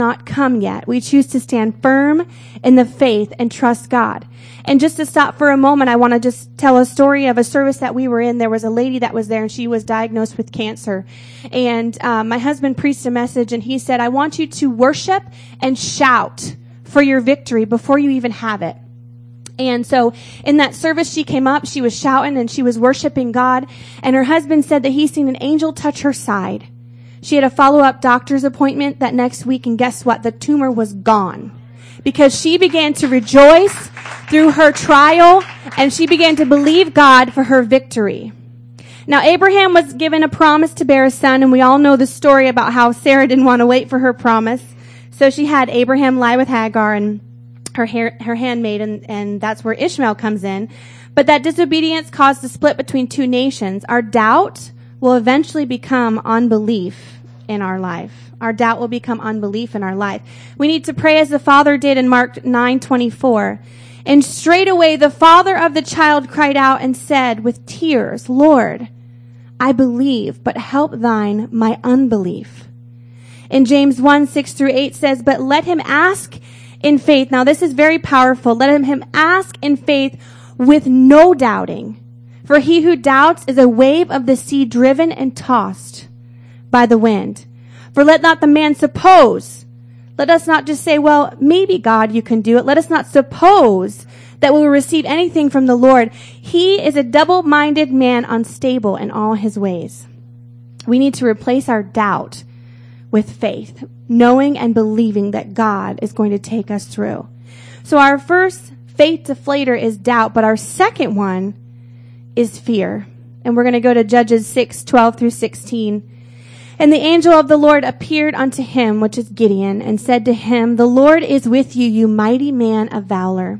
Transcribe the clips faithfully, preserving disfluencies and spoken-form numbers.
not come yet. We choose to stand firm in the faith and trust God. And just to stop for a moment, I want to just tell a story of a service that we were in. There was a lady that was there, and she was diagnosed with cancer. And um, my husband preached a message, and he said, I want you to worship and shout for your victory before you even have it. And so in that service, she came up, she was shouting, and she was worshiping God. And her husband said that he seen an angel touch her side. She had a follow-up doctor's appointment that next week, and guess what? The tumor was gone. Because she began to rejoice through her trial, and she began to believe God for her victory. Now, Abraham was given a promise to bear a son, and we all know the story about how Sarah didn't want to wait for her promise. So she had Abraham lie with Hagar and her hair, her handmaid, and, and that's where Ishmael comes in. But that disobedience caused a split between two nations. Our doubt will eventually become unbelief in our life. Our doubt will become unbelief in our life. We need to pray as the father did in Mark nine twenty-four. And straightway the father of the child cried out and said with tears, Lord, I believe, but help thine my unbelief. In James one, six through eight says, but let him ask in faith. Now this is very powerful. Let him, him ask in faith with no doubting. For he who doubts is a wave of the sea driven and tossed by the wind. For let not the man suppose. Let us not just say, well, maybe God, you can do it. Let us not suppose that we will receive anything from the Lord. He is a double-minded man, unstable in all his ways. We need to replace our doubt with faith, knowing and believing that God is going to take us through. So our first faith deflator is doubt, but our second one is fear. And we're going to go to Judges six, twelve through sixteen. And the angel of the Lord appeared unto him, which is Gideon, and said to him, the Lord is with you, you mighty man of valor.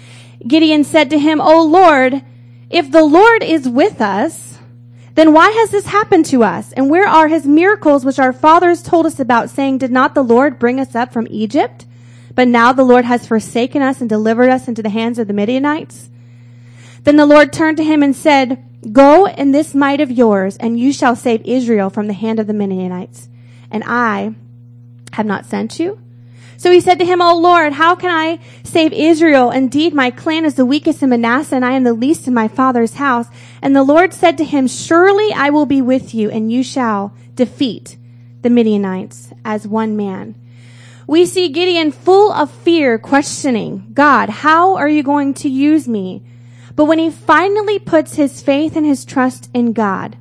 Gideon said to him, O Lord, if the Lord is with us, then why has this happened to us? And where are his miracles which our fathers told us about, saying, did not the Lord bring us up from Egypt? But now the Lord has forsaken us and delivered us into the hands of the Midianites. Then the Lord turned to him and said, go in this might of yours, and you shall save Israel from the hand of the Midianites. And I have not sent you. So he said to him, O Lord, how can I save Israel? Indeed, my clan is the weakest in Manasseh, and I am the least in my father's house. And the Lord said to him, surely I will be with you, and you shall defeat the Midianites as one man. We see Gideon full of fear, questioning, God, how are you going to use me? But when he finally puts his faith and his trust in God,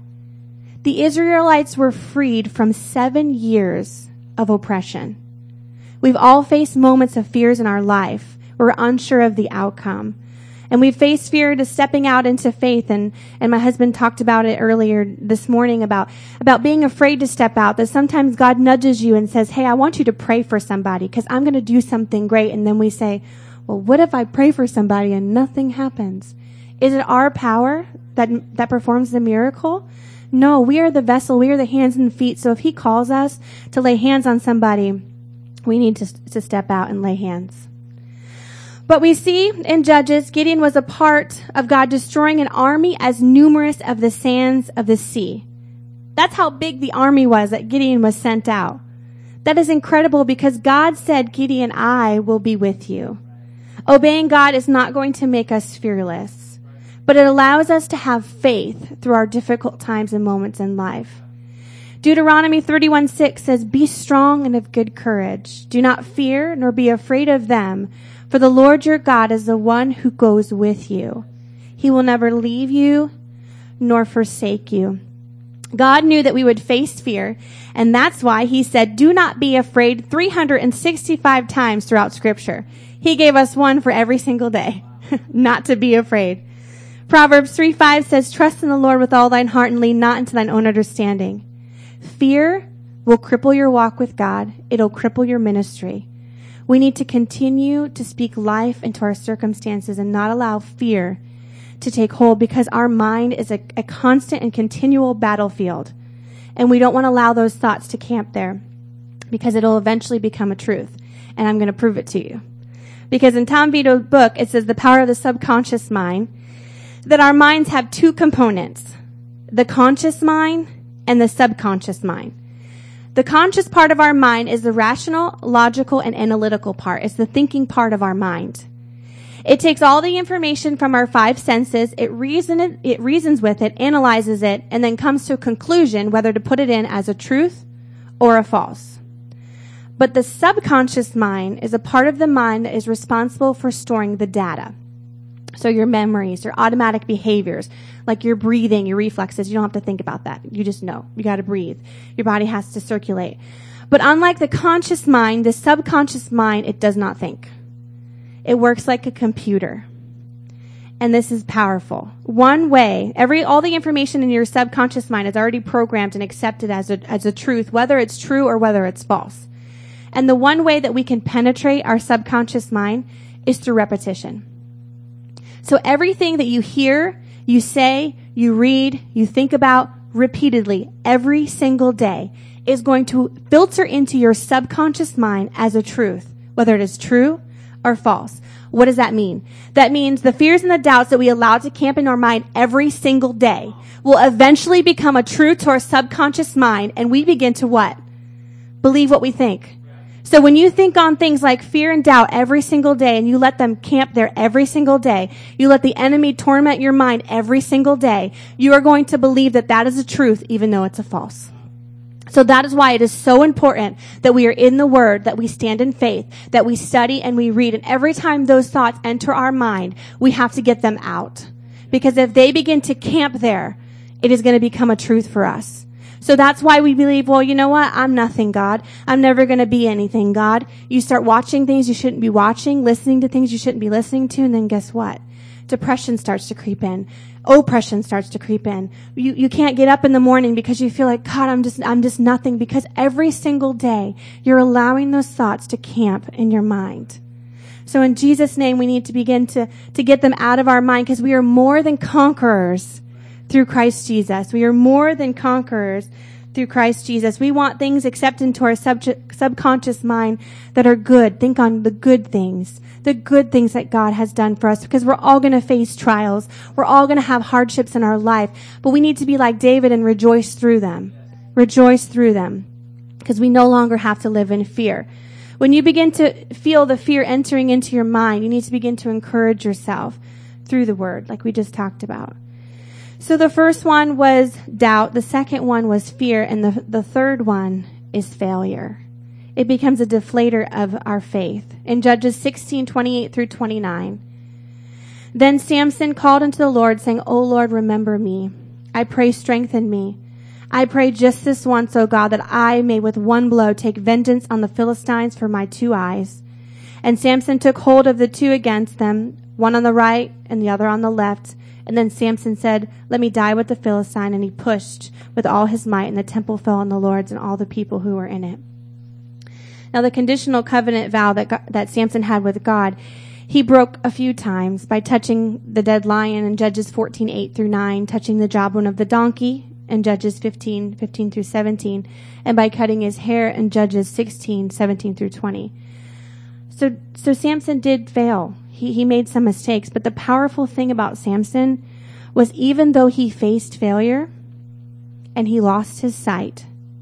the Israelites were freed from seven years of oppression. We've all faced moments of fears in our life. We're unsure of the outcome. And we've faced fear to stepping out into faith. And, and my husband talked about it earlier this morning about, about being afraid to step out. That sometimes God nudges you and says, hey, I want you to pray for somebody because I'm going to do something great. And then we say, well, what if I pray for somebody and nothing happens? Is it our power that that performs the miracle? No, we are the vessel. We are the hands and feet. So if he calls us to lay hands on somebody, we need to, to step out and lay hands. But we see in Judges, Gideon was a part of God destroying an army as numerous as the sands of the sea. That's how big the army was that Gideon was sent out. That is incredible because God said, Gideon, I will be with you. Obeying God is not going to make us fearless, but it allows us to have faith through our difficult times and moments in life. Deuteronomy thirty-one six says, be strong and of good courage. Do not fear nor be afraid of them, for the Lord your God is the one who goes with you. He will never leave you nor forsake you. God knew that we would face fear, and that's why he said, do not be afraid three hundred sixty-five times throughout Scripture. He gave us one for every single day, not to be afraid. Proverbs three five says, trust in the Lord with all thine heart and lean not into thine own understanding. Fear will cripple your walk with God. It'll cripple your ministry. We need to continue to speak life into our circumstances and not allow fear to take hold because our mind is a, a constant and continual battlefield. And we don't want to allow those thoughts to camp there because it'll eventually become a truth. And I'm going to prove it to you. Because in Tom Vito's book, it says the power of the subconscious mind, that our minds have two components, the conscious mind and the subconscious mind. The conscious part of our mind is the rational, logical, and analytical part. It's the thinking part of our mind. It takes all the information from our five senses, it, reason, it reasons with it, analyzes it, and then comes to a conclusion whether to put it in as a truth or a false. But the subconscious mind is a part of the mind that is responsible for storing the data. So your memories, your automatic behaviors, like your breathing, your reflexes, you don't have to think about that. You just know. You got to breathe. Your body has to circulate. But unlike the conscious mind, the subconscious mind, it does not think. It works like a computer. And this is powerful. One way, every all the information in your subconscious mind is already programmed and accepted as a, as a truth, whether it's true or whether it's false. And the one way that we can penetrate our subconscious mind is through repetition. So everything that you hear, you say, you read, you think about repeatedly every single day is going to filter into your subconscious mind as a truth, whether it is true or false. What does that mean? That means the fears and the doubts that we allow to camp in our mind every single day will eventually become a truth to our subconscious mind, and we begin to what? Believe what we think. So when you think on things like fear and doubt every single day and you let them camp there every single day, you let the enemy torment your mind every single day, you are going to believe that that is a truth even though it's a false. So that is why it is so important that we are in the Word, that we stand in faith, that we study and we read. And every time those thoughts enter our mind, we have to get them out. Because if they begin to camp there, it is going to become a truth for us. So that's why we believe, well, you know what? I'm nothing, God. I'm never going to be anything, God. You start watching things you shouldn't be watching, listening to things you shouldn't be listening to, and then guess what? Depression starts to creep in. Oppression starts to creep in. You you can't get up in the morning because you feel like, God, I'm just I'm just nothing, because every single day you're allowing those thoughts to camp in your mind. So in Jesus' name, we need to begin to, to get them out of our mind, because we are more than conquerors through Christ Jesus. We are more than conquerors through Christ Jesus. We want things accepted into our sub- subconscious mind that are good. Think on the good things, the good things that God has done for us, because we're all going to face trials. We're all going to have hardships in our life, but we need to be like David and rejoice through them. Rejoice through them, because we no longer have to live in fear. When you begin to feel the fear entering into your mind, you need to begin to encourage yourself through the Word, like we just talked about. So the first one was doubt. The second one was fear. And the, the third one is failure. It becomes a deflator of our faith. In Judges sixteen, twenty-eight through twenty-nine. Then Samson called unto the Lord, saying, O Lord, remember me. I pray, strengthen me. I pray just this once, O God, that I may with one blow take vengeance on the Philistines for my two eyes. And Samson took hold of the two against them, one on the right and the other on the left. And then Samson said, let me die with the Philistine. And he pushed with all his might, and the temple fell on the Lord's and all the people who were in it. Now, the conditional covenant vow that God, that Samson had with God, he broke a few times by touching the dead lion in Judges fourteen, eight through nine, touching the jawbone of the donkey in Judges fifteen, fifteen through seventeen, and by cutting his hair in Judges sixteen, seventeen through twenty. So, so Samson did fail. He, he made some mistakes, but the powerful thing about Samson was, even though he faced failure and he lost his sight,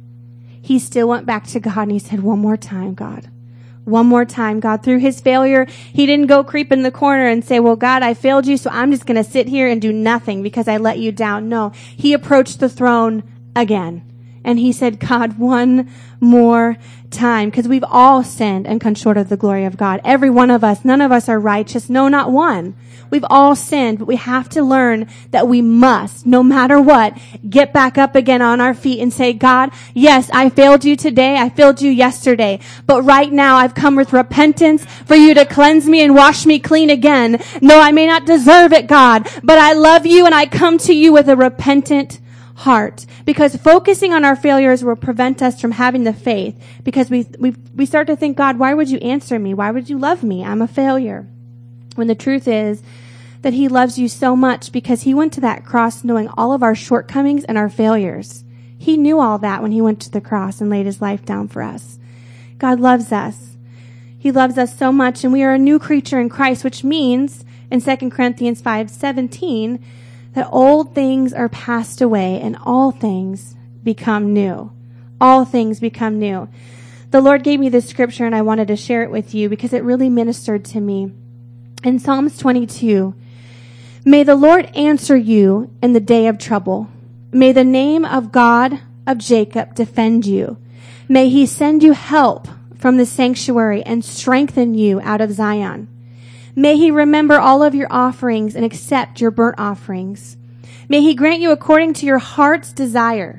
he still went back to God and he said, one more time, God. One more time, God. Through his failure, he didn't go creep in the corner and say, well, God, I failed you, so I'm just going to sit here and do nothing because I let you down. No, he approached the throne again. And he said, God, one more time, because we've all sinned and come short of the glory of God. Every one of us, none of us are righteous. No, not one. We've all sinned, but we have to learn that we must, no matter what, get back up again on our feet and say, God, yes, I failed you today. I failed you yesterday. But right now I've come with repentance for you to cleanse me and wash me clean again. No, I may not deserve it, God, but I love you and I come to you with a repentant heart, because focusing on our failures will prevent us from having the faith, because we we we start to think, God, why would you answer me? Why would you love me? I'm a failure. When the truth is that he loves you so much, because he went to that cross knowing all of our shortcomings and our failures. He knew all that when he went to the cross and laid his life down for us. God loves us. He loves us so much, and we are a new creature in Christ, which means in Second Corinthians five seventeen that old things are passed away and all things become new. all things become new. The Lord gave me this scripture and I wanted to share it with you because it really ministered to me. In Psalms twenty-two, may the Lord answer you in the day of trouble. May the name of God of Jacob defend you. May he send you help from the sanctuary and strengthen you out of Zion. May he remember all of your offerings and accept your burnt offerings. May he grant you according to your heart's desire.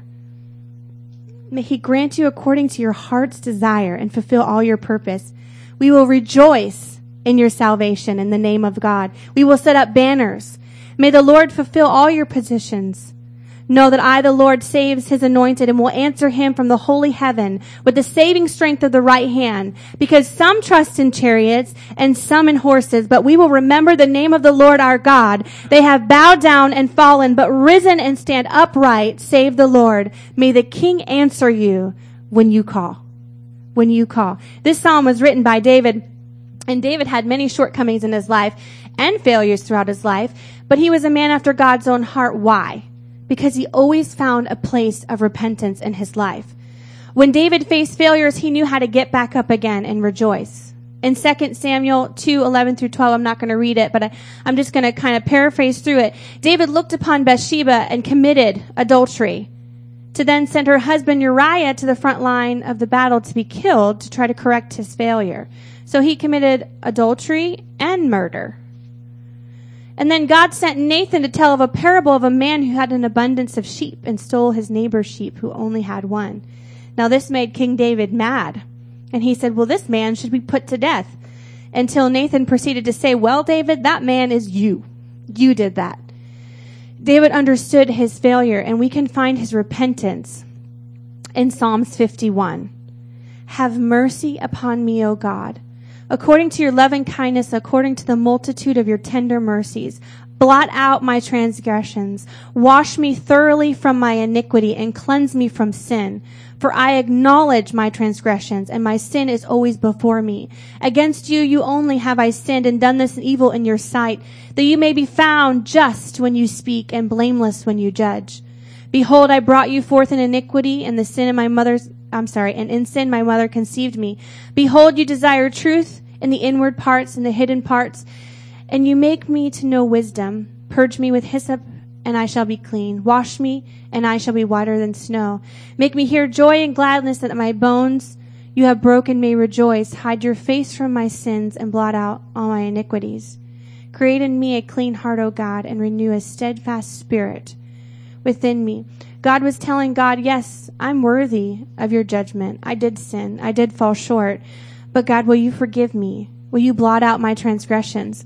May he grant you according to your heart's desire and fulfill all your purpose. We will rejoice in your salvation in the name of God. We will set up banners. May the Lord fulfill all your petitions. Know that I, the Lord, saves his anointed and will answer him from the holy heaven with the saving strength of the right hand. Because some trust in chariots and some in horses, but we will remember the name of the Lord our God. They have bowed down and fallen, but risen and stand upright. Save the Lord. May the King answer you when you call. When you call. This psalm was written by David, and David had many shortcomings in his life and failures throughout his life, but he was a man after God's own heart. Why? Because he always found a place of repentance in his life. When David faced failures, he knew how to get back up again and rejoice. In Second Samuel two, eleven through twelve, I'm not going to read it, but I, I'm just going to kind of paraphrase through it. David looked upon Bathsheba and committed adultery, to then send her husband Uriah to the front line of the battle to be killed to try to correct his failure. So he committed adultery and murder. And then God sent Nathan to tell of a parable of a man who had an abundance of sheep and stole his neighbor's sheep who only had one. Now this made King David mad. And he said, well, this man should be put to death. Until Nathan proceeded to say, well, David, that man is you. You did that. David understood his failure, and we can find his repentance in Psalms fifty-one. Have mercy upon me, O God. According to your loving kindness, according to the multitude of your tender mercies, blot out my transgressions. Wash me thoroughly from my iniquity and cleanse me from sin. For I acknowledge my transgressions, and my sin is always before me. Against you, you only have I sinned and done this evil in your sight, that you may be found just when you speak and blameless when you judge. Behold, I brought you forth in iniquity, and the sin of my mother's I'm sorry, and in sin my mother conceived me. Behold, you desire truth in the inward parts and the hidden parts, and you make me to know wisdom. Purge me with hyssop, and I shall be clean. Wash me, and I shall be whiter than snow. Make me hear joy and gladness that my bones you have broken may rejoice. Hide your face from my sins and blot out all my iniquities. Create in me a clean heart, O God, and renew a steadfast spirit within me. God was telling God, yes, I'm worthy of your judgment. I did sin. I did fall short. But God, will you forgive me? Will you blot out my transgressions?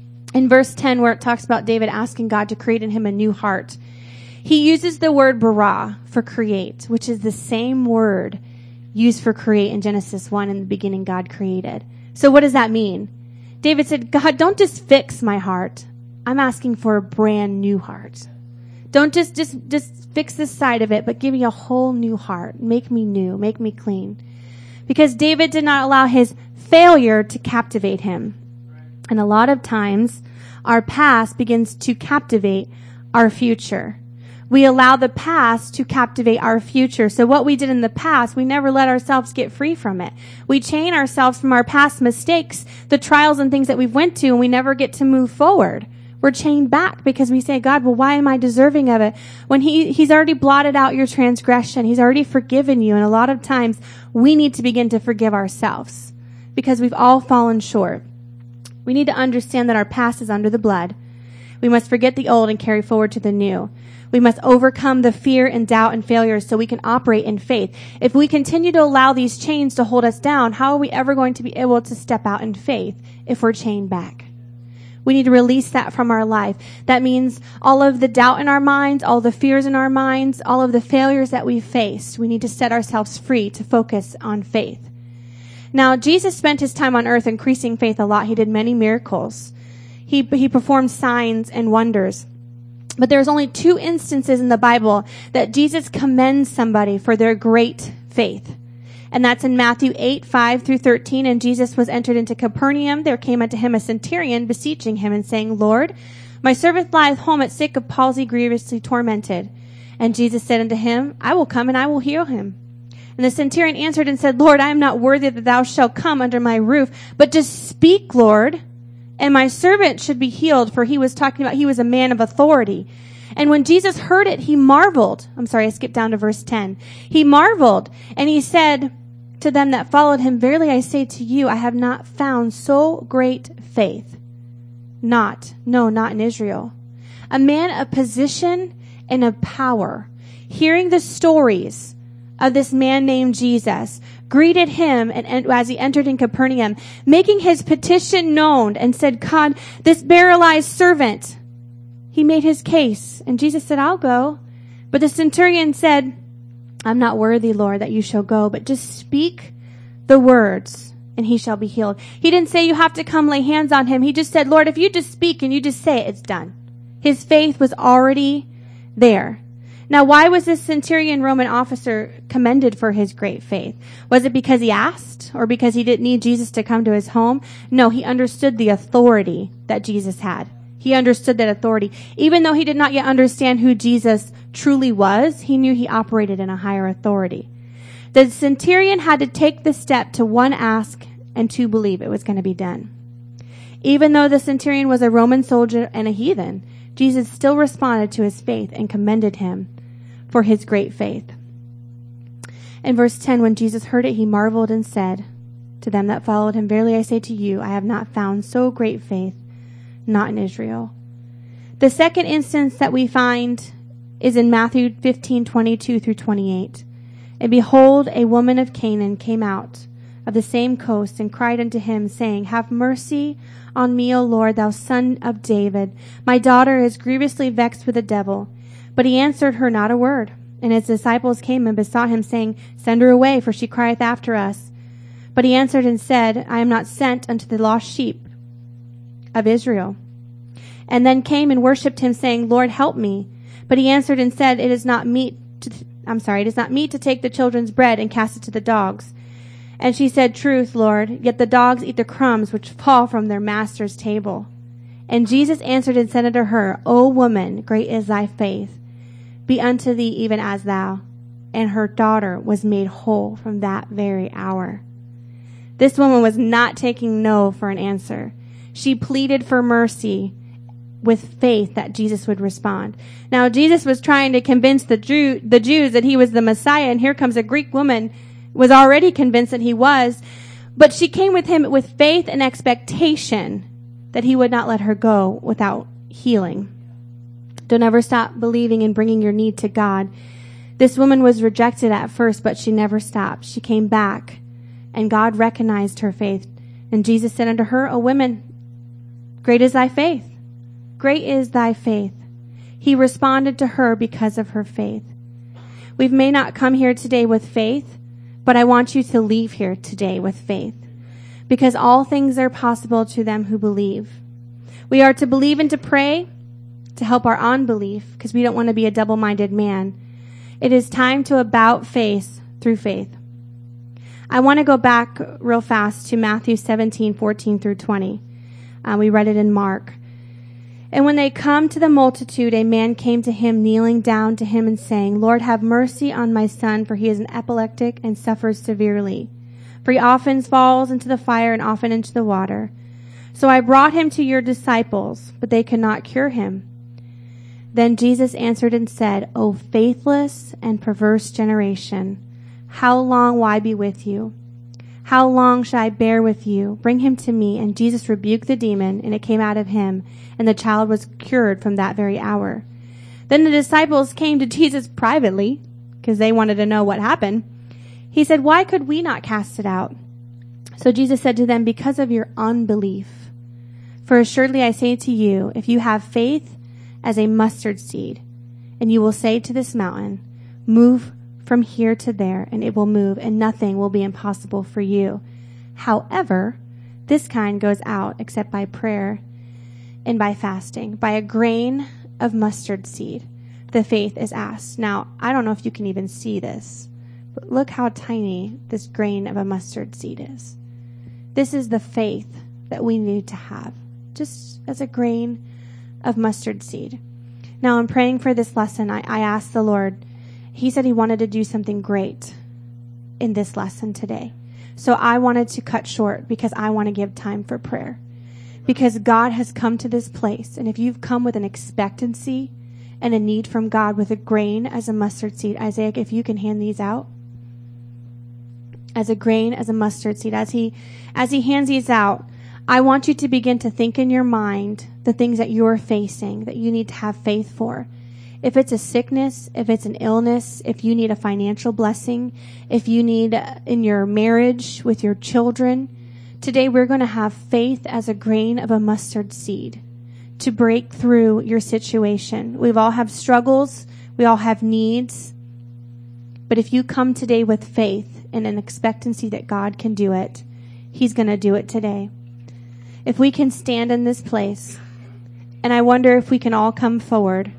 In verse ten, where it talks about David asking God to create in him a new heart, he uses the word bara for create, which is the same word used for create in Genesis one. In the beginning, God created. So what does that mean? David said, God, don't just fix my heart. I'm asking for a brand new heart. Don't just, just, just fix this side of it, but give me a whole new heart. Make me new. Make me clean. Because David did not allow his failure to captivate him. And a lot of times, our past begins to captivate our future. We allow the past to captivate our future. So what we did in the past, we never let ourselves get free from it. We chain ourselves from our past mistakes, the trials and things that we've went to, and we never get to move forward. We're chained back because we say, God, well, why am I deserving of it? When he, he's already blotted out your transgression. He's already forgiven you. And a lot of times we need to begin to forgive ourselves because we've all fallen short. We need to understand that our past is under the blood. We must forget the old and carry forward to the new. We must overcome the fear and doubt and failures so we can operate in faith. If we continue to allow these chains to hold us down, how are we ever going to be able to step out in faith if we're chained back? We need to release that from our life. That means all of the doubt in our minds, all the fears in our minds, all of the failures that we've faced. We need to set ourselves free to focus on faith. Now, Jesus spent his time on earth increasing faith a lot. He did many miracles. He, he performed signs and wonders. But there's only two instances in the Bible that Jesus commends somebody for their great faith. And that's in Matthew eight, five through thirteen. And Jesus was entered into Capernaum. There came unto him a centurion beseeching him and saying, Lord, my servant lieth home at sick of palsy, grievously tormented. And Jesus said unto him, I will come and I will heal him. And the centurion answered and said, Lord, I am not worthy that thou shalt come under my roof, but just speak, Lord, and my servant should be healed. For he was talking about he was a man of authority. And when Jesus heard it, he marveled. I'm sorry, I skipped down to verse ten. He marveled, and he said to them that followed him, verily I say to you, I have not found so great faith. Not, no, not in Israel. A man of position and of power, hearing the stories of this man named Jesus, greeted him and, and as he entered in Capernaum, making his petition known and said, God, this paralyzed servant, he made his case. And Jesus said, I'll go. But the centurion said, I'm not worthy, Lord, that you shall go, but just speak the words and he shall be healed. He didn't say you have to come lay hands on him. He just said, Lord, if you just speak and you just say it, it's done. His faith was already there. Now, why was this centurion Roman officer commended for his great faith? Was it because he asked or because he didn't need Jesus to come to his home? No, he understood the authority that Jesus had. He understood that authority. Even though he did not yet understand who Jesus truly was, he knew he operated in a higher authority. The centurion had to take the step to one, ask, and two, believe it was going to be done. Even though the centurion was a Roman soldier and a heathen, Jesus still responded to his faith and commended him for his great faith. In verse ten, when Jesus heard it, he marveled and said to them that followed him, verily I say to you, I have not found so great faith, not in Israel. The second instance that we find is in Matthew fifteen, twenty-two through twenty-eight. And behold, a woman of Canaan came out of the same coast and cried unto him, saying, have mercy on me, O Lord, thou son of David. My daughter is grievously vexed with the devil. But he answered her not a word. And his disciples came and besought him, saying, send her away, for she crieth after us. But he answered and said, I am not sent unto the lost sheep of Israel. And then came and worshipped him, saying, Lord, help me. But he answered and said, It is not meet to, I'm sorry, it is not meet to take the children's bread and cast it to the dogs. And she said, Truth, Lord, yet the dogs eat the crumbs which fall from their master's table. And Jesus answered and said unto her, O woman, great is thy faith. Be unto thee even as thou. And her daughter was made whole from that very hour. This woman was not taking no for an answer. She pleaded for mercy with faith that Jesus would respond. Now, Jesus was trying to convince the Jew, the Jews that he was the Messiah, and here comes a Greek woman, was already convinced that he was, but she came with him with faith and expectation that he would not let her go without healing. Don't ever stop believing and bringing your need to God. This woman was rejected at first, but she never stopped. She came back, and God recognized her faith. And Jesus said unto her, O woman, great is thy faith. Great is thy faith. He responded to her because of her faith. We may not come here today with faith, but I want you to leave here today with faith, because all things are possible to them who believe. We are to believe and to pray to help our unbelief, because we don't want to be a double-minded man. It is time to about face through faith. I want to go back real fast to Matthew seventeen, fourteen through twenty. Uh, we read it in Mark. And when they come to the multitude, a man came to him, kneeling down to him and saying, Lord, have mercy on my son, for he is an epileptic and suffers severely. For he often falls into the fire and often into the water. So I brought him to your disciples, but they could not cure him. Then Jesus answered and said, O faithless and perverse generation, how long will I be with you? How long shall I bear with you? Bring him to me. And Jesus rebuked the demon, and it came out of him, and the child was cured from that very hour. Then the disciples came to Jesus privately, because they wanted to know what happened. He said, why could we not cast it out? So Jesus said to them, because of your unbelief. For assuredly I say to you, if you have faith as a mustard seed, and you will say to this mountain, move from here to there, and it will move, and nothing will be impossible for you. However, this kind goes out except by prayer and by fasting. By a grain of mustard seed, the faith is asked. Now, I don't know if you can even see this, but look how tiny this grain of a mustard seed is. This is the faith that we need to have, just as a grain of mustard seed. Now, in praying for this lesson, I, I asked the Lord, He said He wanted to do something great in this lesson today. So I wanted to cut short because I want to give time for prayer. Because God has come to this place. And if you've come with an expectancy and a need from God with a grain as a mustard seed, Isaiah, if you can hand these out. As a grain, as a mustard seed. As he, as he hands these out, I want you to begin to think in your mind the things that you're facing, that you need to have faith for. If it's a sickness, if it's an illness, if you need a financial blessing, if you need uh, in your marriage with your children, today we're going to have faith as a grain of a mustard seed to break through your situation. We've all have struggles. We all have needs. But if you come today with faith and an expectancy that God can do it, He's going to do it today. If we can stand in this place, and I wonder if we can all come forward.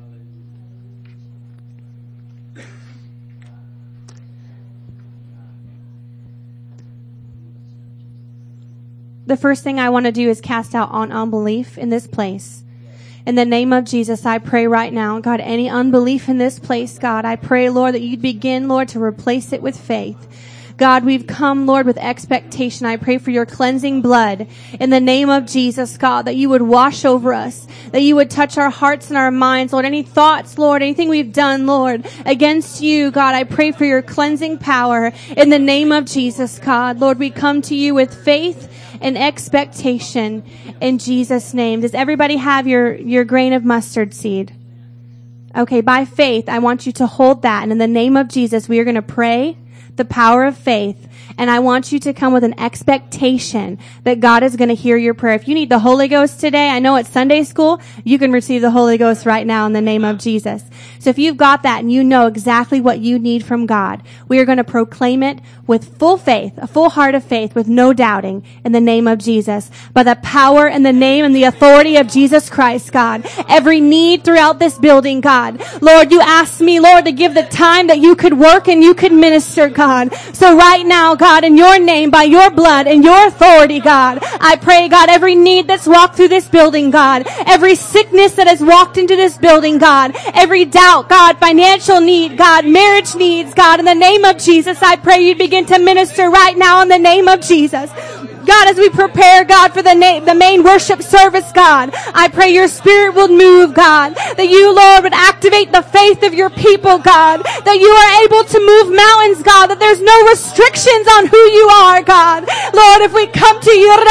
The first thing I want to do is cast out on unbelief in this place. In the name of Jesus, I pray right now, God, any unbelief in this place, God, I pray, Lord, that you'd begin, Lord, to replace it with faith. God, we've come, Lord, with expectation. I pray for your cleansing blood in the name of Jesus, God, that you would wash over us, that you would touch our hearts and our minds, Lord. Any thoughts, Lord, anything we've done, Lord, against you, God, I pray for your cleansing power in the name of Jesus, God. Lord, we come to you with faith and expectation in Jesus' name. Does everybody have your, your grain of mustard seed? Okay, by faith, I want you to hold that. And in the name of Jesus, we are going to pray the power of faith. And I want you to come with an expectation that God is going to hear your prayer. If you need the Holy Ghost today, I know it's Sunday school, you can receive the Holy Ghost right now in the name of Jesus. So if you've got that and you know exactly what you need from God, we are going to proclaim it with full faith, a full heart of faith, with no doubting in the name of Jesus. By the power and the name and the authority of Jesus Christ, God. Every need throughout this building, God. Lord, you asked me, Lord, to give the time that you could work and you could minister, God. So right now, God, in your name, by your blood and your authority, God, I pray, God, every need that's walked through this building, God, every sickness that has walked into this building, God, every doubt, God, financial need, God, marriage needs, God, in the name of Jesus, I pray you begin to minister right now in the name of Jesus. God, as we prepare, God, for the na- the main worship service, God, I pray your spirit will move, God, that you, Lord, would activate the faith of your people, God, that you are able to move mountains, God, that there's no restrictions on who you are, God. Lord, if we come to you,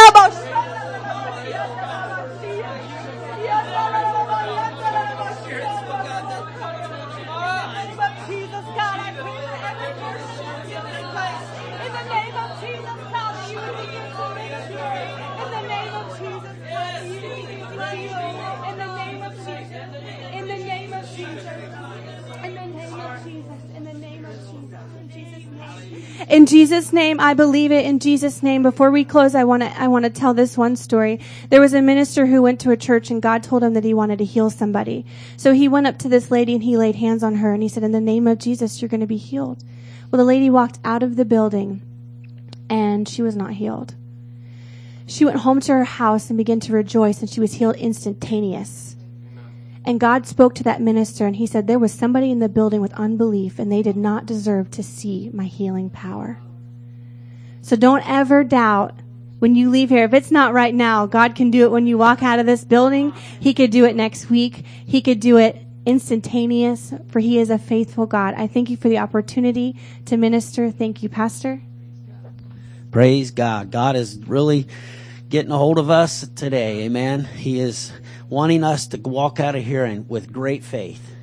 in Jesus' name, I believe it. In Jesus' name, before we close, I want to I want to tell this one story. There was a minister who went to a church and God told him that he wanted to heal somebody. So he went up to this lady and he laid hands on her and he said, in the name of Jesus, you're going to be healed. Well, the lady walked out of the building and she was not healed. She went home to her house and began to rejoice and she was healed instantaneous. And God spoke to that minister and he said, there was somebody in the building with unbelief and they did not deserve to see my healing power. So don't ever doubt when you leave here. If it's not right now, God can do it when you walk out of this building. He could do it next week. He could do it instantaneous, for he is a faithful God. I thank you for the opportunity to minister. Thank you, Pastor. Praise God. God is really getting a hold of us today. Amen. He is wanting us to walk out of here and with great faith.